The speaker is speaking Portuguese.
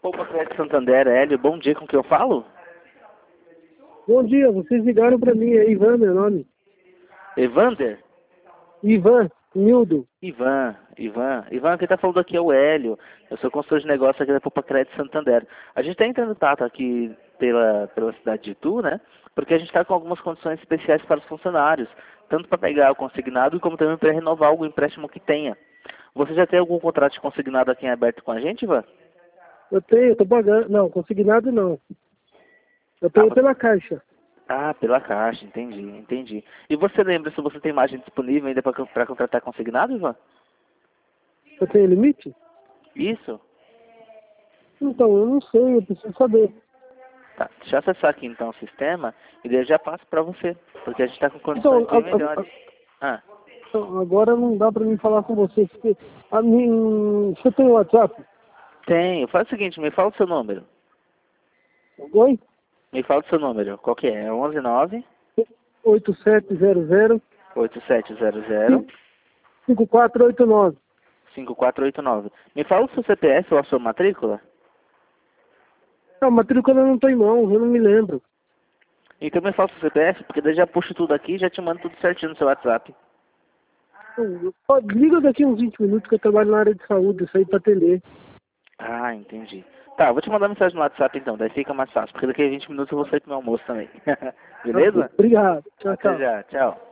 Poupa Crédito Santander, Hélio, bom dia, com quem eu falo? Bom dia, vocês ligaram para mim, é Ivan meu nome. Evander? Ivan, Nildo. Ivan, quem tá falando aqui é o Hélio. Eu sou consultor de negócio aqui da Poupa Crédito Santander. A gente tá entrando em contato aqui pela cidade de Itu, né? Porque a gente está com algumas condições especiais para os funcionários, tanto para pegar o consignado como também para renovar algum empréstimo que tenha. Você já tem algum contrato de consignado aqui em aberto com a gente, Ivan? Eu tenho, tô pagando. Não, consignado não. Eu tenho pela Caixa. Ah, pela Caixa, entendi. E você lembra se você tem margem disponível ainda para contratar consignado, Ivan? Eu tenho limite? Isso? Então, eu não sei, eu preciso saber. Tá, deixa eu acessar aqui então o sistema e daí eu já passo para você, porque a gente está com Então, condições bem melhores. Ah, então, agora não dá para mim falar com você, porque você tem o WhatsApp? tenho. Faz o seguinte, me fala o seu número. Oi? Me fala o seu número. Qual que é? É 119 8700 8700 5489. 5489. Me fala o seu CPF ou a sua matrícula? Não, a matrícula não tem mão, eu não me lembro. Então me fala o seu CPF, porque daí já puxo tudo aqui e já te mando tudo certinho no seu WhatsApp. Liga daqui uns 20 minutos que eu trabalho na área de saúde, isso aí para atender. Ah, entendi. Tá, vou te mandar mensagem no WhatsApp então, daí fica mais fácil, porque daqui a 20 minutos eu vou sair pro meu almoço também. Beleza? Obrigado. Tchau, Até tchau. já, tchau.